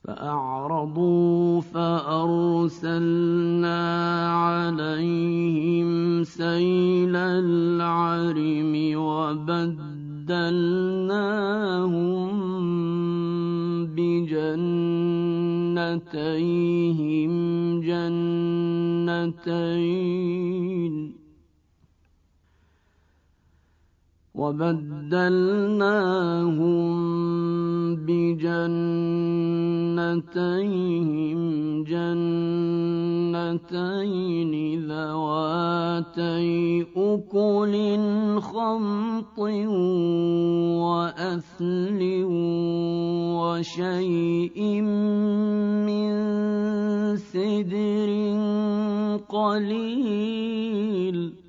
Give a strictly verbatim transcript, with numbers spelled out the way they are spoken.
فأعرضوا فأرسلنا عليهم سيل العرم وبدلناهم بجنتيهم جنتين وبدلناهم بجنتيهم جنتين ذواتي أكل خمط وأثل وشيء من سدر قليل